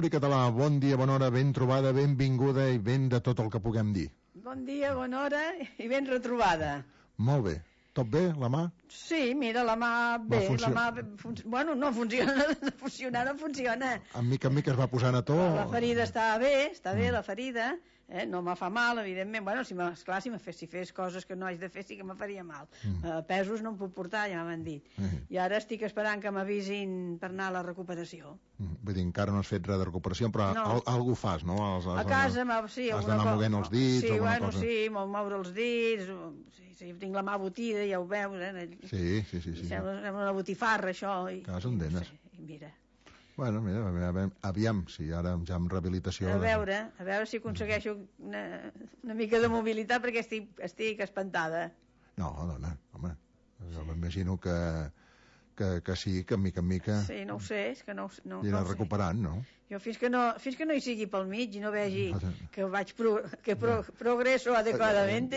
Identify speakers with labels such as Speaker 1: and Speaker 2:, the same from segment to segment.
Speaker 1: Territori Català, bon dia, bona hora, ben trobada, benvinguda i ben de tot el que puguem dir.
Speaker 2: Bon dia, bona hora i ben retrobada.
Speaker 1: Molt bé. Tot bé, la mà?
Speaker 2: Sí, mira, la mà bé, la mà... Bueno, no funciona, no funciona.
Speaker 1: En mica es va posant a to...
Speaker 2: La ferida està bé, la ferida, no me fa mal, evidentment. Bueno, esclar, si fes coses que no haig de fer sí que me faria mal. Pesos no em puc portar, ja m'han dit. I ara estic esperant que m'avisin per anar a la recuperació.
Speaker 1: Vull dir, encara no has fet res de recuperació, però algú fas, no?
Speaker 2: A casa, sí.
Speaker 1: Has d'anar moguent els dits, alguna cosa?
Speaker 2: Sí, moure els dits, sí, tinc la mà botida, ja ho veus,
Speaker 1: Sí.
Speaker 2: Sembla una botifarra, això.
Speaker 1: Que són denes.
Speaker 2: Mira.
Speaker 1: Bueno, mira, aviam, si ara ja amb rehabilitació...
Speaker 2: A veure si aconsegueixo una mica de mobilitat, perquè estic espantada.
Speaker 1: No, dona, home, jo m'imagino que sí, que mica en mica...
Speaker 2: Sí, no ho sé, és que no
Speaker 1: i anar recuperant, no?
Speaker 2: Jo fins que no hi sigui pel mig i no vegi que progresso adequadament...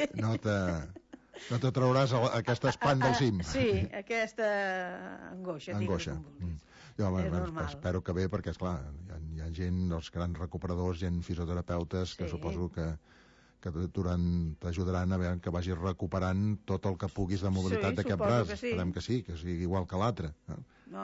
Speaker 1: No te trauràs aquest espant del cim.
Speaker 2: Sí, aquesta angoixa.
Speaker 1: Jo espero que bé, perquè esclar, hi ha gent, els grans recuperadors, gent fisioterapeutes, que suposo que t'ajudaran a veure que vagis recuperant tot el que puguis de mobilitat d'aquest braç. Esperem que sí, que sigui igual que l'altre.
Speaker 2: No.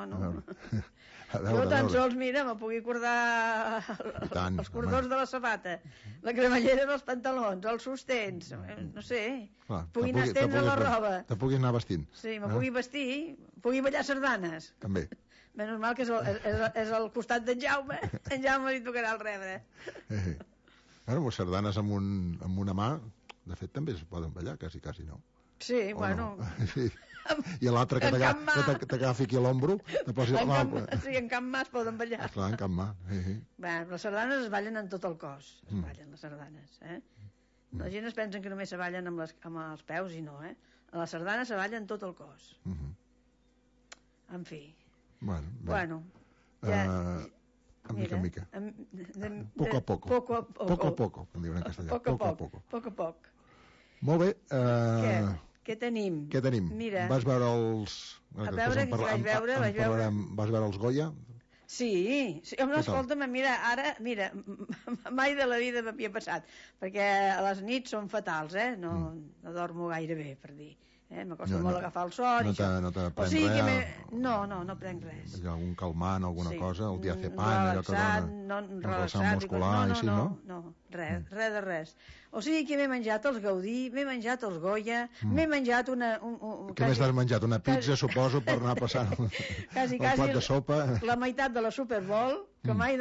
Speaker 2: Jo tan sols, mira, me pugui acordar els cordons de la sabata, la cremallera dels pantalons, els sostens, no sé, pugui anar estendre la roba.
Speaker 1: Te puguis anar vestint.
Speaker 2: Sí, me pugui vestir, pugui ballar sardanes.
Speaker 1: També.
Speaker 2: Menys mal que és al costat d'en Jaume, en Jaume li tocarà el rebre.
Speaker 1: Bueno, sardanes amb una mà, de fet també es poden ballar, quasi, no?
Speaker 2: Sí, bueno...
Speaker 1: Sí. I l'altre que t'agafi aquí a l'ombro, te posi a l'altre.
Speaker 2: Sí, en cap mà es poden ballar.
Speaker 1: Clar, en cap mà.
Speaker 2: Bé, les sardanes es ballen en tot el cos, es ballen les sardanes, La gent es pensa que només se ballen amb els peus i no, Les sardanes se ballen tot el cos. En fi.
Speaker 1: Bueno, a mica. Poco a poco, com diuen en castellà.
Speaker 2: Poco a poc.
Speaker 1: Molt bé.
Speaker 2: Què tenim?
Speaker 1: Mira, vas veure els...
Speaker 2: A veure, què vaig veure?
Speaker 1: Vas veure els Goya?
Speaker 2: Sí, home, escolta'm, mira, mai de la vida m'havia passat, perquè a les nits són fatals, no dormo gaire bé, per dir. M'acosta molt agafar el son.
Speaker 1: No te prenc res?
Speaker 2: No prenc res.
Speaker 1: Hi ha algun calmant o alguna cosa? El diazepam?
Speaker 2: Relaxat
Speaker 1: muscular, així, no?
Speaker 2: No, res de res. O sigui que m'he menjat els Gaudí, m'he menjat els Goya, m'he menjat
Speaker 1: Què més t'has menjat? Una pizza, suposo, per anar passant un plat de sopa?
Speaker 2: La meitat de la Super Bowl, que mai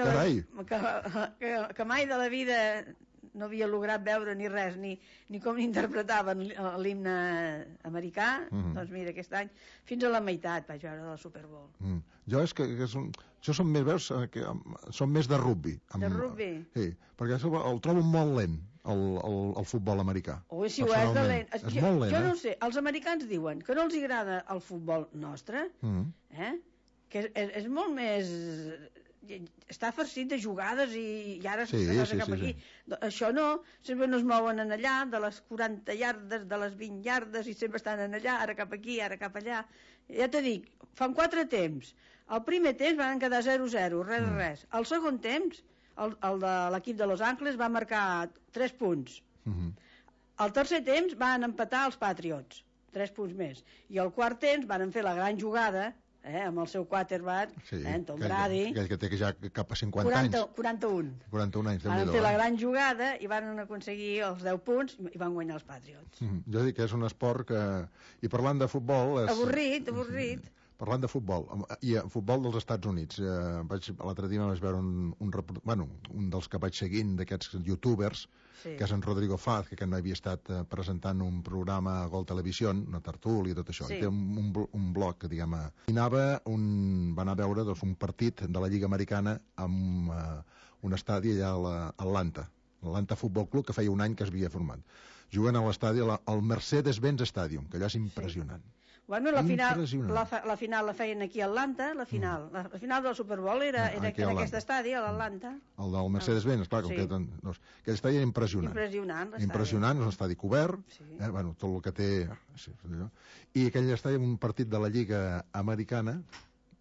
Speaker 2: de la vida no havia lograt veure ni res, ni com interpretaven l'himne americà. Doncs mira, aquest any fins a la meitat vaig veure de la Super Bowl.
Speaker 1: Jo som més, veus, som més de rugby.
Speaker 2: De rugby?
Speaker 1: Sí, perquè el trobo molt lent, el futbol americà.
Speaker 2: Ui, si ho és de lent.
Speaker 1: És molt lent,
Speaker 2: Jo no sé, els americans diuen que no els agrada el futbol nostre, que és molt més... està farcit de jugades i ara cap aquí. Això no, sempre no es mouen en allà, de les 40 iardes, de les 20 iardes, i sempre estan en allà, ara cap aquí, ara cap allà. Ja t'he dit, fan 4 temps. El primer temps van quedar 0-0, res. El segon temps, el de l'equip de Los Angeles va marcar 3 punts. El tercer temps van empatar els Patriots, 3 punts més. I el quart temps van fer la gran jugada, amb el seu quarterback, Tom Brady,
Speaker 1: que té ja cap a 50 anys. 41 anys.
Speaker 2: Van fer la gran jugada i van aconseguir els 10 punts i van guanyar els Patriots.
Speaker 1: Jo dic que és un esport que... I parlant de futbol...
Speaker 2: Avorrit.
Speaker 1: Parlant de futbol, i futbol dels Estats Units, l'altre dia vaig veure un dels que vaig seguint d'aquests youtubers, que és en Rodrigo Faz, que no havia estat presentant un programa a Gol Televisió, una tertúlia i tot això, i té un blog, diguem, i va anar a veure un partit de la Lliga Americana amb un estadi allà a l'Atlanta Futbol Club, que feia un any que es havia format. Juguen a l'estadi, al Mercedes-Benz Stadium, que allò és impressionant.
Speaker 2: Bueno, la final la feien aquí a Atlanta, la final de la Super Bowl era en aquest estadi, a l'Atlanta.
Speaker 1: El del Mercedes-Benz, clar, aquell estadi era impressionant. Impressionant, és un estadi cobert, tot el que té... I aquell estadi, un partit de la Lliga Americana,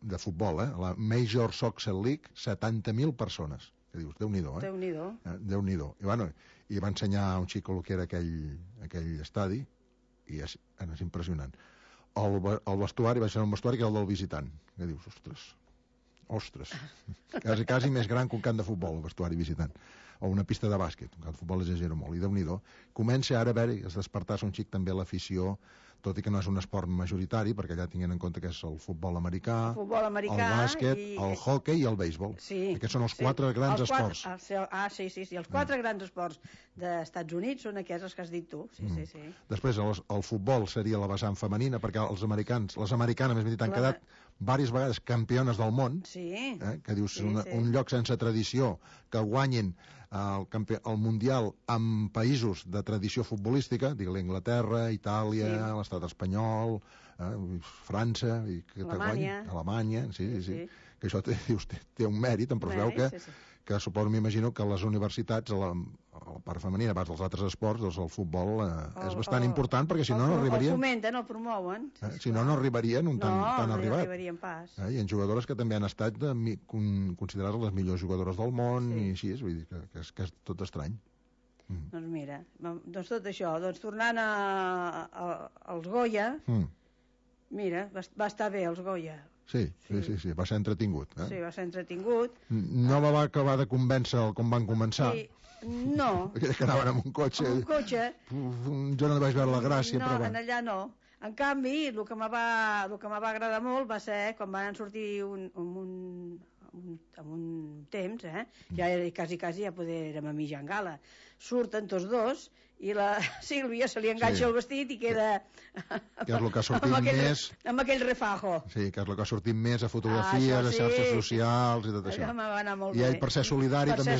Speaker 1: de futbol, la Major Soccer League, 70.000 persones. Que dius, Déu-n'hi-do,
Speaker 2: Déu-n'hi-do.
Speaker 1: Déu-n'hi-do. I va ensenyar a un xico el que era aquell estadi, i és impressionant. El vestuari va ser un vestuari que era el del visitant. Que dius, ostres, quasi més gran que un camp de futbol, el vestuari visitant. O una pista de bàsquet, un camp de futbol exagero molt, i Déu-n'hi-do. Comença ara a haver-hi, es despertar-se un xic també l'afició, tot i que no és un esport majoritari, perquè allà tinguin en compte que és el futbol americà, el bàsquet, el hoquei i el béisbol.
Speaker 2: Sí,
Speaker 1: aquests són els 4 grans esports.
Speaker 2: Sí, els 4 grans esports dels Estats Units són aquests els que has dit tu. Sí.
Speaker 1: Després el futbol seria la vessant femenina, perquè les americanes més ben dit han quedat diverses vegades campiones del món, que dius un lloc sense tradició, que guanyin el Mundial amb països de tradició futbolística, digue Anglaterra, Itàlia, l'estat espanyol, França, Alemanya, sí. Que això té un mèrit, però es veu que suposo, m'imagino que les universitats, a la part femenina, a part dels altres esports, doncs el futbol és bastant important, perquè si no arribarien...
Speaker 2: El fomenten, el promouen.
Speaker 1: Si no arribarien on tan arribat.
Speaker 2: No arribarien pas.
Speaker 1: I en jugadores que també han estat considerades les millors jugadores del món, i així, vull dir que és tot estrany.
Speaker 2: Doncs mira, tot això, tornant als Goya, mira, va estar bé els Goya.
Speaker 1: Sí, va ser entretingut.
Speaker 2: Sí, va ser entretingut.
Speaker 1: No la va acabar de convèncer com van començar.
Speaker 2: No.
Speaker 1: Que anaven amb un cotxe.
Speaker 2: Amb un cotxe.
Speaker 1: Jo no li vaig veure la gràcia,
Speaker 2: però... No, en allà no. En canvi, el que me va agradar molt va ser quan van sortir un temps, ja quasi ja érem a mitjan gala. Surten tots dos i la Sílvia se li enganxa el vestit i queda
Speaker 1: que és el que ha sortit més
Speaker 2: amb aquell refajo.
Speaker 1: Sí, que és el que ha sortit més a fotografies, a xarxes socials i tot això.
Speaker 2: Allò va anar molt
Speaker 1: bé. I ell,
Speaker 2: bé.
Speaker 1: Per ser solidari, també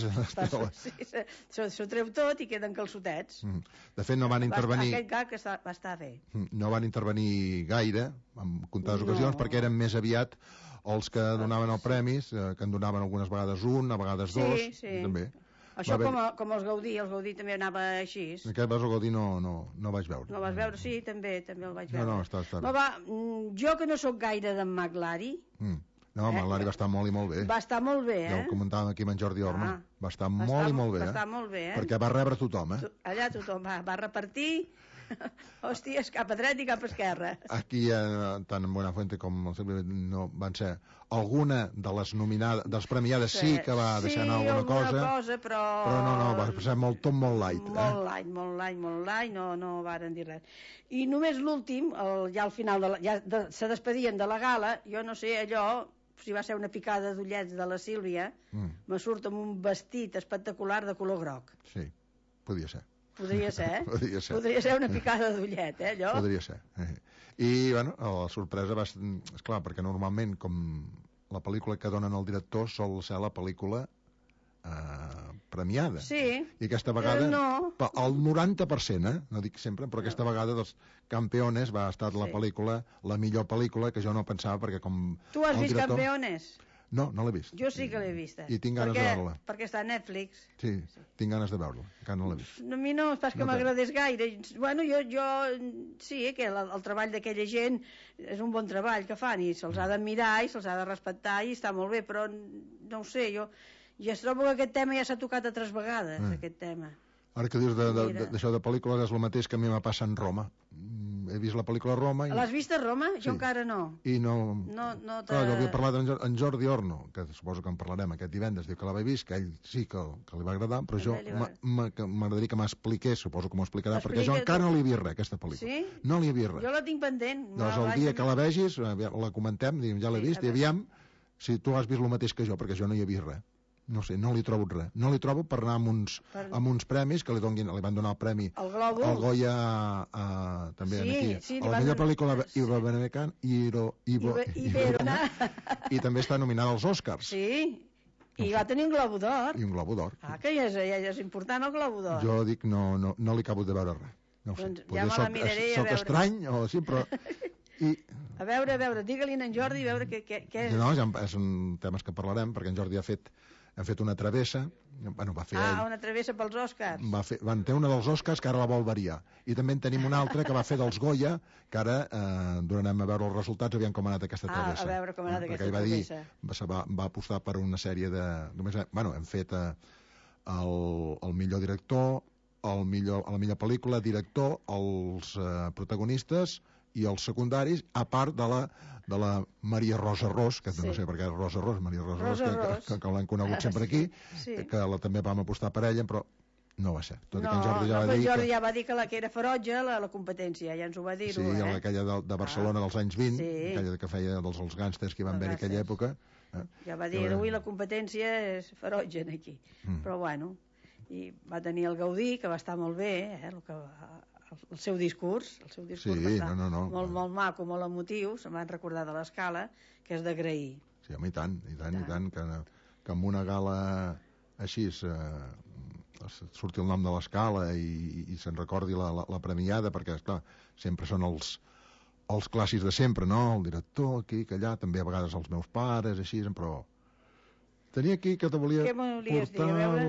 Speaker 2: s'ho treu tot i queden calçotets.
Speaker 1: De fet, no van intervenir...
Speaker 2: Aquest gag va estar bé.
Speaker 1: No van intervenir gaire, en comptades ocasions, perquè eren més aviat els que donaven els premis, que en donaven algunes vegades un, a vegades dos, també.
Speaker 2: Això com els Gaudí també anava així.
Speaker 1: Aquest el Gaudí no vaig veure.
Speaker 2: No vas veure? Sí, també el vaig veure.
Speaker 1: No, està bé.
Speaker 2: Jo que no sóc gaire d'en McLary...
Speaker 1: No, McLary va estar molt i molt bé.
Speaker 2: Va estar molt bé,
Speaker 1: Ja ho comentàvem aquí amb en Jordi Orno. Va estar molt i molt bé.
Speaker 2: Va estar molt bé,
Speaker 1: Perquè va rebre tothom,
Speaker 2: Allà tothom va repartir... Hòsties, cap a dret i cap a esquerra.
Speaker 1: Aquí, tant en Buenafuente com no van ser alguna de les nominades, dels premiades sí que va deixar anar alguna cosa, però no, va ser tot molt light.
Speaker 2: Molt light, no varen dir res. I només l'últim, ja al final, se despedien de la gala, jo no sé, allò, si va ser una picada d'ullets de la Sílvia, me surt amb un vestit espectacular de color groc.
Speaker 1: Sí, podia ser.
Speaker 2: Podria ser. Podria ser una picada d'ullet, allò?
Speaker 1: Podria ser. I, bueno, la sorpresa va ser... Esclar, perquè normalment, com la pel·lícula que donen al director sol ser la pel·lícula premiada.
Speaker 2: Sí.
Speaker 1: I aquesta vegada...
Speaker 2: No.
Speaker 1: El 90%, no dic sempre, però aquesta vegada dels Campeones va estar la pel·lícula, la millor pel·lícula, que jo no pensava, perquè com...
Speaker 2: Tu has vist Campeones?
Speaker 1: No l'he vist.
Speaker 2: Jo sí que l'he vista.
Speaker 1: I tinc ganes de veure-la.
Speaker 2: Perquè està a Netflix.
Speaker 1: Sí, tinc ganes de veure-la, encara no l'he vist.
Speaker 2: A mi no és pas que m'agradés gaire. Bueno, jo sí, que el treball d'aquella gent és un bon treball que fan i se'ls ha d'admirar i se'ls ha de respectar i està molt bé, però no ho sé, jo es trobo que aquest tema ja s'ha tocat 3 vegades, aquest tema.
Speaker 1: Ara que dius d'això de pel·lícules és el mateix que a mi m'ha passat en Roma. He vist la pel·lícula Roma...
Speaker 2: L'has vist a Roma? Jo encara no.
Speaker 1: I no... Clar, jo havia parlat amb Jordi Orno, que suposo que en parlarem aquest divendres, diu que l'havia vist, que a ell sí que li va agradar, però jo m'agradaria que m'expliqués, suposo que m'ho explicarà, perquè jo encara no li he vist res, aquesta pel·lícula.
Speaker 2: Sí?
Speaker 1: No li he vist res.
Speaker 2: Jo la tinc pendent.
Speaker 1: Doncs el dia que la vegis, la comentem, ja l'he vist, i aviam si tu has vist el mateix que jo, perquè jo no hi he vist res. No sé, no li trobo res. No li trobo per anar amb uns premis que li van donar el premi al Goya també aquí. A la millor pel·lícula iberoamericana i també està nominada als Oscars.
Speaker 2: Sí, i va tenir un Globo d'Or.
Speaker 1: I un Globo d'Or.
Speaker 2: Que ja és important el Globo d'Or.
Speaker 1: Jo dic, no li acabo de veure res. No ho sé,
Speaker 2: ja me la miraré a veure.
Speaker 1: Soc estrany o sí, però...
Speaker 2: A veure, digue-li a en Jordi a veure què és.
Speaker 1: No, ja són temes que parlarem, perquè en Jordi ha fet han fet una travessa, va fer ell.
Speaker 2: Una travessa pels Oscars.
Speaker 1: Van ter una dels Oscars, que ara la vol variar. I també en tenim una altra que va fer dels Goya, que ara donarem a veure els resultats, aviam com ha anat aquesta travessa.
Speaker 2: A veure com ha anat aquesta travessa.
Speaker 1: Va apostar per una sèrie de... hem fet el millor director, la millor pel·lícula, director, els protagonistes i els secundaris, a part de la Maria Rosa Ros, que no sé per què és Rosa Ros, Maria Rosa Ros, que l'han conegut sempre aquí, que també vam apostar per ella, però no va ser. Tot i que en
Speaker 2: Jordi ja va dir que era ferotge la competència, ja ens ho va dir.
Speaker 1: Sí, aquella de Barcelona dels anys 20, aquella que feia els gàngsters que van haver en aquella època.
Speaker 2: Ja va dir, avui la competència és ferotge aquí. Però bueno, i va tenir el Gaudí, que va estar molt bé, el seu discurs va estar molt maco, molt emotiu, se'n van recordar de l'Escala, que és d'agrair.
Speaker 1: Sí, home, i tant, que en una gala així surti el nom de l'Escala i se'n recordi la premiada, perquè, esclar, sempre són els clàssics de sempre, no? El director, aquí, que allà, també a vegades els meus pares, així, però... Tenia aquí que te volia portar...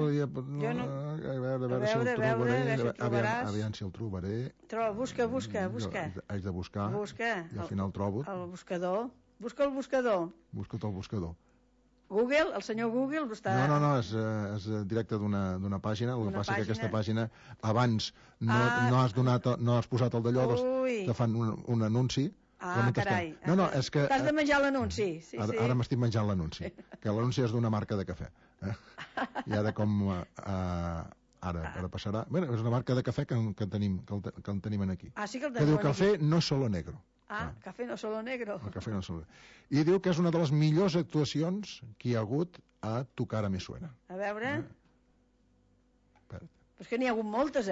Speaker 1: A veure si el trobaré.
Speaker 2: Busca.
Speaker 1: Haig de buscar. I al final trobo.
Speaker 2: El buscador. Busca el buscador.
Speaker 1: Busca't el buscador.
Speaker 2: Google, el senyor Google està...
Speaker 1: No, és directe d'una pàgina. El que passa que aquesta pàgina abans no has posat el d'allò, te fan un anunci.
Speaker 2: Carai.
Speaker 1: No, és que...
Speaker 2: T'has de menjar l'anunci.
Speaker 1: Ara m'estic menjant l'anunci, que l'anunci és d'una marca de cafè. I ara com... Ara passarà... Bé, és una marca de cafè que en tenim aquí.
Speaker 2: Sí que el tenim aquí.
Speaker 1: Que diu cafè no solo negro.
Speaker 2: Cafè no solo negro.
Speaker 1: Cafè no solo negro. I diu que és una de les millors actuacions que hi ha hagut a Tu cara me suena.
Speaker 2: A veure...
Speaker 1: Espera't.
Speaker 2: Però és que n'hi ha hagut moltes,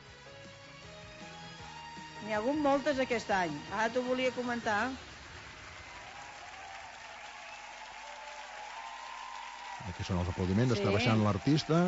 Speaker 2: N'hi ha hagut moltes aquest any. T'ho volia comentar.
Speaker 1: Aquí són els aplaudiments, està baixant l'artista.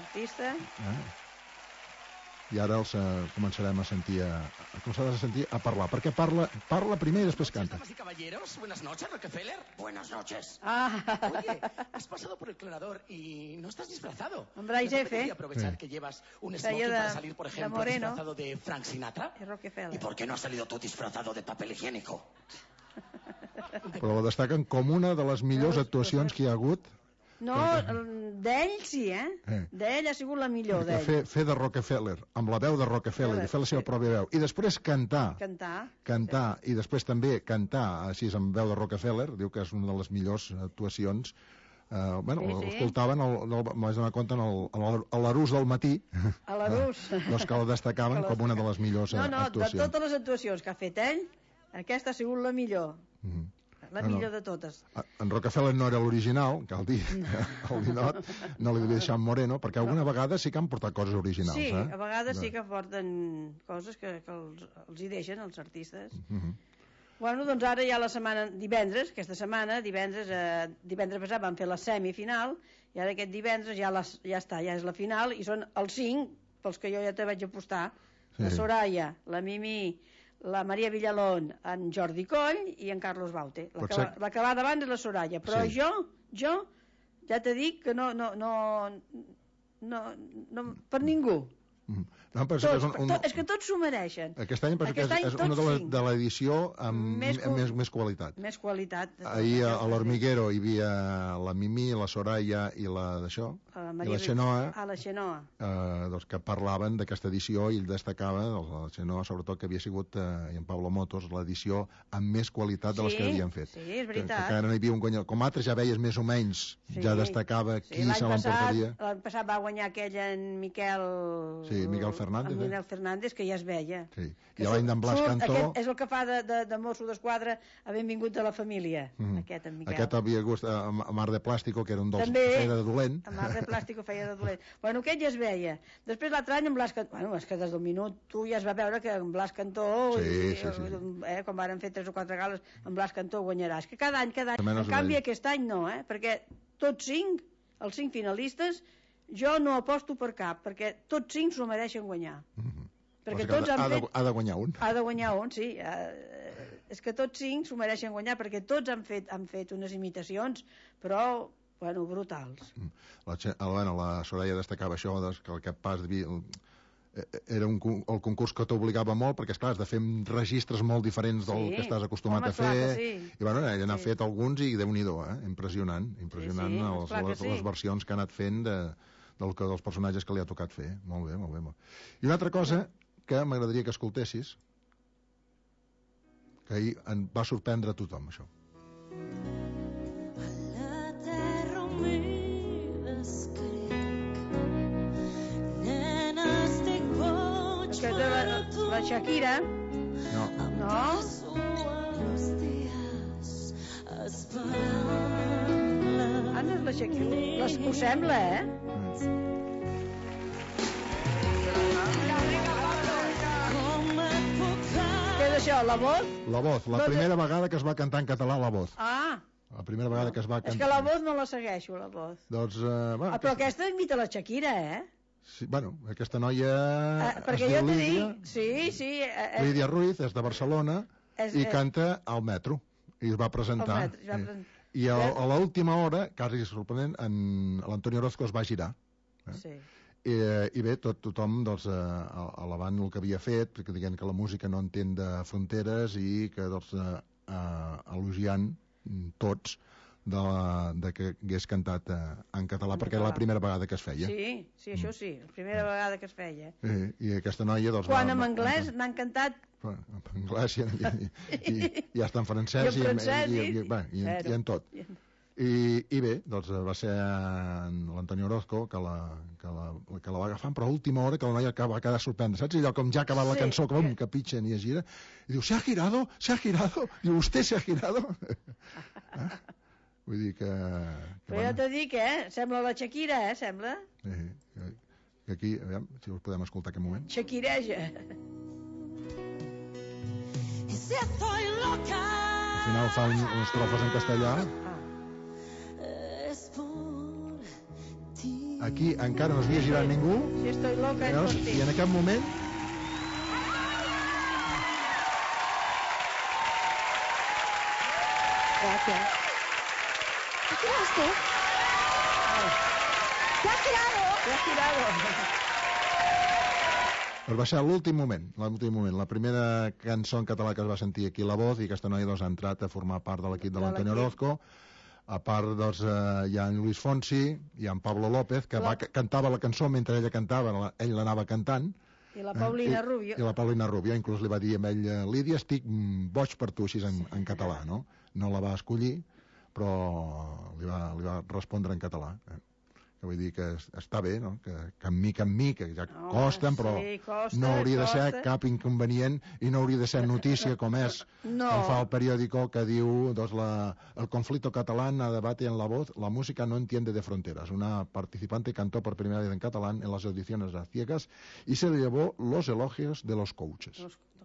Speaker 1: I ara els començarem a sentir a parlar, perquè parla primer i després canta.
Speaker 3: Damas y caballeros, buenas noches, Rockefeller. Buenas noches.
Speaker 2: Oye,
Speaker 3: has pasado por el clorador y no estás disfrazado.
Speaker 2: Hombre,
Speaker 3: ¿No te aprovechar que llevas un smoking para salir, por ejemplo, disfrazado de Frank Sinatra? ¿Y por qué no has salido tú disfrazado de papel higiénico?
Speaker 1: Però la destaquen com una de les millors actuacions que hi ha hagut.
Speaker 2: No, d'ell sí, D'ell ha sigut la millor, d'ell.
Speaker 1: Fer de Rockefeller, amb la veu de Rockefeller, i fer la seva pròpia veu. I després cantar, i després també cantar així amb veu de Rockefeller, diu que és una de les millors actuacions. Escoltaven, m'haig donat compte, a l'Arús del matí, doncs que la destacaven com una de les millors actuacions.
Speaker 2: De totes les actuacions que ha fet ell, aquesta ha sigut la millor. La millor de totes.
Speaker 1: En Rockefeller no era l'original, cal dir, el ninot, no li devia deixar en Moreno, perquè alguna vegada sí que han portat coses originals.
Speaker 2: Sí, a vegades sí que porten coses que els hi deixen, els artistes. Bueno, doncs ara ja la setmana, divendres, aquesta setmana, divendres passat van fer la semifinal, i ara aquest divendres ja està, ja és la final, i són els 5, pels que jo ja te vaig apostar, la Soraya, la Mimi, la Maria Villalón, en Jordi Coll i en Carlos Baute. La que va davant és la Soraya, però jo ja t'he dit que no per ningú. És que tots s'ho mereixen.
Speaker 1: Aquest any penso que és una de l'edició amb més qualitat.
Speaker 2: Més qualitat.
Speaker 1: Ahir a l'Hormiguero hi havia la Mimi, la Soraya i la d'això, i la Xenoa, doncs que parlaven d'aquesta edició, i ell destacava, la Xenoa sobretot, que havia sigut, i en Pablo Motos, l'edició amb més qualitat de les que havien fet.
Speaker 2: Sí, és veritat.
Speaker 1: Que ara no hi havia un guanyador. Com altres ja veies més o menys, ja destacava qui se l'emportaria.
Speaker 2: L'any passat va guanyar aquell en Miquel...
Speaker 1: Sí, Miguel Fernández.
Speaker 2: Miguel Fernández, que ja es veia.
Speaker 1: Sí. I l'any d'en Blas Cantó...
Speaker 2: Aquest és el que fa de mosso d'esquadra a Benvingut de la família, aquest en Miquel.
Speaker 1: Aquest havia gust a Mar de Plàstico, que era un dels que feia de dolent.
Speaker 2: A Mar de Plàstico feia de dolent. Bueno, aquest ja es veia. Després l'altre any en Blas Cantó... Bueno, és que des del minut tu ja es va veure que en Blas Cantó, com varen fer 3 o 4 gales, en Blas Cantó guanyarà. És que cada any. En canvi aquest any no, perquè tots 5, els 5 finalistes, jo no aposto per cap, perquè tots 5 s'ho mereixen guanyar. Perquè tots
Speaker 1: ha de guanyar un.
Speaker 2: Ha de guanyar un, sí. És que tots 5 s'ho mereixen guanyar, perquè tots han fet unes imitacions, però Bueno, brutals.
Speaker 1: La Soraya destacava això, que el pas era el concurs que t'obligava molt, perquè, esclar, has de fer registres molt diferents del que estàs acostumat a fer. I, bueno, ella n'ha fet alguns i Déu-n'hi-do, impressionant les versions que ha anat fent dels personatges que li ha tocat fer. Molt bé, molt bé. I una altra cosa que m'agradaria que escoltessis, que ahir em va sorprendre a tothom, això.
Speaker 2: La Shakira?
Speaker 1: No.
Speaker 2: No és la Shakira. Ho sembla, Què és això, La Voz?
Speaker 1: La Voz, la primera vegada que es va cantar en català La Voz. La primera vegada que es va cantar...
Speaker 2: És que La Voz no la segueixo, La Voz.
Speaker 1: Doncs...
Speaker 2: però aquesta imita la Shakira,
Speaker 1: Sí, bueno, aquesta noia
Speaker 2: perquè jo t'he dit, sí.
Speaker 1: Lídia Ruiz, és de Barcelona, i canta al metro, i es va presentar. I a l'última hora, quasi sorprenent, l'Antonio Orozco es va girar. I bé, tothom alabant el que havia fet, perquè dient que la música no entén de fronteres i que elogiant tots de que hagués cantat en català, perquè era la primera vegada que es feia.
Speaker 2: Sí, això sí, la primera vegada que es feia.
Speaker 1: I aquesta noia...
Speaker 2: Quan en anglès n'han cantat...
Speaker 1: En anglès i hasta en francès i en tot. I bé, doncs va ser l'Antonio Orozco que la va agafar, però a última hora que la noia va quedar sorprendre, saps? Allò com ja ha acabat la cançó, com que pitgen i es gira, i diu, ¿se ha girado? Diu, ¿usted se ha girado? Vull dir que...
Speaker 2: Però ja t'ho dic, sembla la Shakira, sembla.
Speaker 1: Que aquí, aviam, si us podem escoltar aquest moment.
Speaker 2: Shakireja.
Speaker 1: Al final fa unes estrofes en castellà. Aquí encara no s'havia girat ningú.
Speaker 2: Si estoy loca es por ti.
Speaker 1: I en aquest moment...
Speaker 2: Gràcies.
Speaker 4: ¿Qué giraste? ¿Te has girado?
Speaker 1: Pues va ser l'últim moment, la primera cançó en català que es va sentir aquí La Voz, i aquesta noia ha entrat a formar part de l'equip de l'Antonio Orozco. A part, hi ha en Luis Fonsi, hi ha en Pablo López, que cantava la cançó mentre ella cantava, ell l'anava cantant.
Speaker 2: I la Paulina Rubio.
Speaker 1: I la Paulina Rubio, inclús li va dir a ell, Lídia, estic boig per tu, així en català, no? No la va escollir, però li va respondre en català. Que vull dir que està bé, no? Que en mi, que ja costen, però no hauria de ser cap inconvenient i no hauria de ser notícia com és. Com fa el periòdico que diu el conflicto catalán a debate en La Voz, la música no entiende de fronteras. Una participante cantó por primera vez en catalán en las audiciones a ciegas y se le llevó los elogios de los coaches.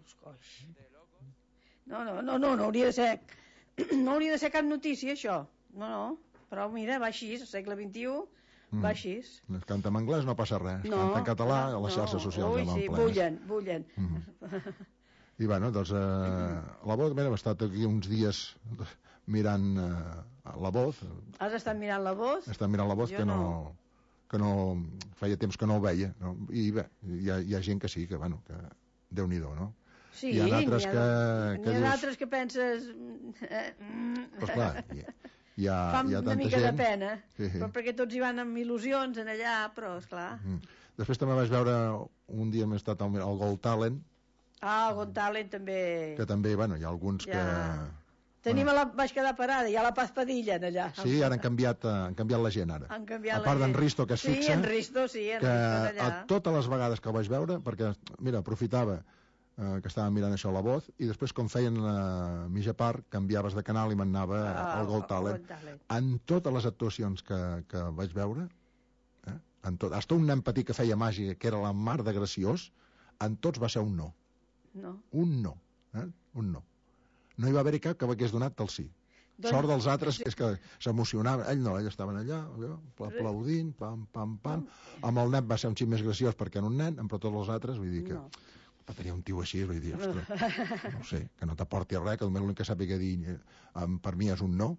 Speaker 2: No hauria de ser... No hauria de ser cap notícia, això. No. Però mira, va així, al segle XXI... Va així.
Speaker 1: Canta en anglès, no passa res. Canta en català, a les xarxes socials ja van plenes.
Speaker 2: Bullen.
Speaker 1: I bueno, doncs La Voz, hem estat aquí uns dies mirant La Voz.
Speaker 2: Has estat mirant La Voz?
Speaker 1: He estat mirant La Voz, que no feia temps que no ho veia, no? I bé, hi ha gent que sí, que Déu-n'hi-do, no?
Speaker 2: Sí,
Speaker 1: hi ha
Speaker 2: d'altres que penses...
Speaker 1: Pues clar, hi ha
Speaker 2: fa una mica de pena,
Speaker 1: però
Speaker 2: perquè tots hi van amb il·lusions en allà, però esclar.
Speaker 1: Després també vaig veure un dia més estat el Got Talent.
Speaker 2: El Got Talent també...
Speaker 1: Que també, bueno, hi ha alguns que...
Speaker 2: Vaig quedar parada, hi ha la Paz Padilla allà.
Speaker 1: Sí, ara han canviat la gent ara. A part d'en Risto, que es fixa...
Speaker 2: Sí, en Risto, que
Speaker 1: a totes les vegades que el vaig veure, perquè, mira, aprofitava que estàvem mirant això a La Voz, i després com feien la mitja part canviaves de canal i m'anava al Got Talent. En totes les actuacions que vaig veure, hasta un nen petit que feia màgia, que era la mar de graciós, en tots va ser un no. Un no. No hi va haver-hi cap que hagués donat el sí. Sort dels altres és que s'emocionava. Ell no, ell estaven allà aplaudint, pam. Amb el nen va ser un xic més graciós perquè era un nen, però tots els altres, vull dir que... tenia un tio així, vull dir, ostres, no sé, que no t'aporti res, que l'únic que sàpiga dir per mi és un no,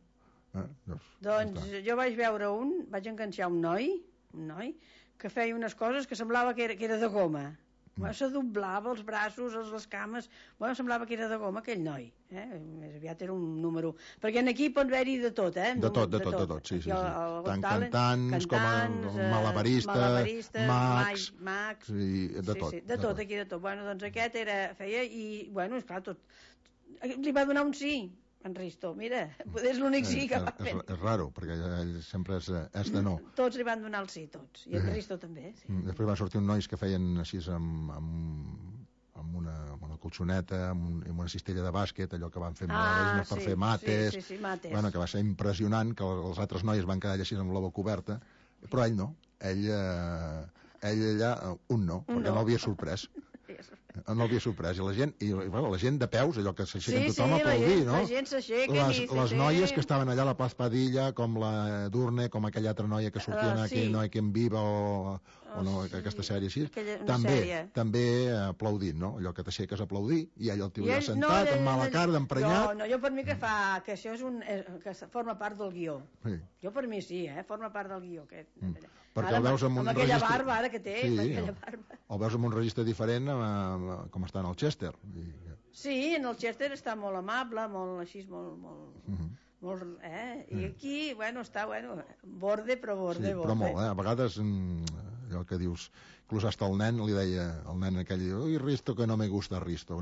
Speaker 2: Doncs jo vaig veure vaig enganxar un noi que feia unes coses que semblava que era de goma. Se doblava els braços, les cames, semblava que era de goma aquell noi, més aviat era un número, perquè aquí pot haver-hi de tot,
Speaker 1: de tot, sí. Tant cantants com malabaristes, mags, de tot.
Speaker 2: De tot, aquí de tot. Doncs aquest feia i, esclar, tot. Li va donar un sí, en Risto, mira, és l'únic sí que va fer.
Speaker 1: És raro, perquè ell sempre és de no.
Speaker 2: Tots li van donar el sí, tots, i en Risto també.
Speaker 1: Després van sortir uns nois que feien així amb una colxoneta, amb una cistella de bàsquet, allò que van fer per fer mates, que va ser impressionant, que els altres nois van quedar així amb la boca oberta, però ell no, ell allà, perquè no l'havia sorprès. No l'havia sorprès, i la gent de peus, allò que s'aixequen tothom a aplaudir, no?
Speaker 2: La gent s'aixeca
Speaker 1: les noies que estaven allà a la Paz Padilla, com la Durne, com aquella altra noia que sortia en aquell noi que en Viva o no, aquesta sèrie així, també aplaudint, no? Allò que t'aixeques a aplaudir i ell el tio ja sentat, amb mala cara, emprenyat.
Speaker 2: No, jo per mi que això que forma part del guió. Jo per mi sí, forma part del guió.
Speaker 1: Perquè el veus amb
Speaker 2: aquella barba ara que té,
Speaker 1: el veus amb un registre diferent com està en el Chester.
Speaker 2: Sí, en el Chester està molt amable, molt així, molt, i aquí, està, borde, però borde.
Speaker 1: Sí, però molt, a vegades allò que dius, inclús hasta el nen li deia, el nen aquell diu, ui, Risto, que no me gusta Risto,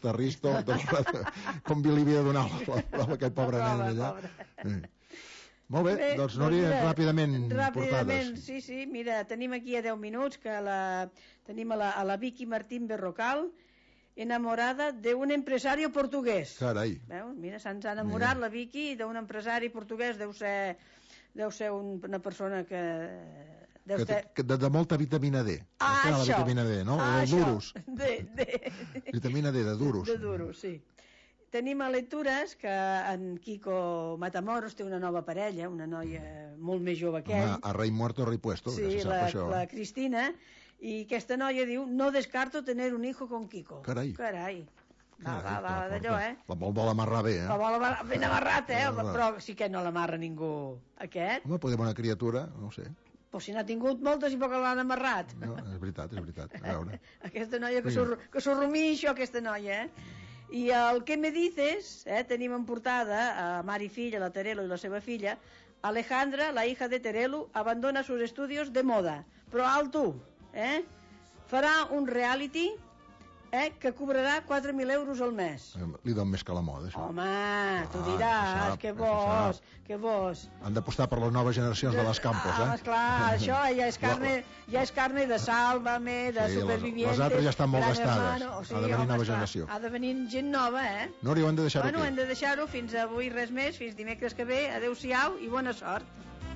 Speaker 1: com li havia de donar aquest pobre nen allà. Molt bé, doncs Núria, ràpidament portades.
Speaker 2: Sí, mira, tenim aquí a 10 minuts que tenim a la Vicky Martín Berrocal, enamorada d'un empresario portuguès.
Speaker 1: Carai.
Speaker 2: Mira, se'ns ha enamorat la Vicky d'un empresari portuguès, deu ser una persona que...
Speaker 1: de molta vitamina D.
Speaker 2: Això.
Speaker 1: La vitamina D, no? De duros. Vitamina D, de duros.
Speaker 2: De duros, sí. Tenim a lectures que en Kiko Matamoros té una nova parella, una noia molt més jove que ell.
Speaker 1: A rei muerto, rei puesto.
Speaker 2: Sí, la Cristina, i aquesta noia diu, no descarto tener un hijo con Kiko.
Speaker 1: Carai.
Speaker 2: Va, d'allò,
Speaker 1: La vol amarrar bé,
Speaker 2: La vol ben amarrat, però sí que no l'amarra ningú, aquest.
Speaker 1: Home, podem una criatura, no ho sé.
Speaker 2: Però si n'ha tingut moltes i poc l'han amarrat.
Speaker 1: No, és veritat, a veure.
Speaker 2: Aquesta noia que s'ho rumia això, aquesta noia, I el que me dices, tenim en portada a mare i filla, la Terelu i la seva filla, Alejandra, la hija de Terelu, abandona sus estudios de moda. Però alto, farà un reality que cobrarà 4.000 euros al mes.
Speaker 1: Li don més que la moda, això.
Speaker 2: Home, tu diràs, que vos.
Speaker 1: Han d'apostar per les noves generacions de les Campos,
Speaker 2: Esclar, això ja és carne de Sálvame, de Supervivientes.
Speaker 1: Les altres ja estan molt gastades. Ha de venir nova generació.
Speaker 2: Ha de venir gent nova,
Speaker 1: Núria, ho hem de deixar-ho aquí.
Speaker 2: Bueno, hem de deixar-ho fins avui, res més, fins dimecres que ve. Adéu-siau i bona sort.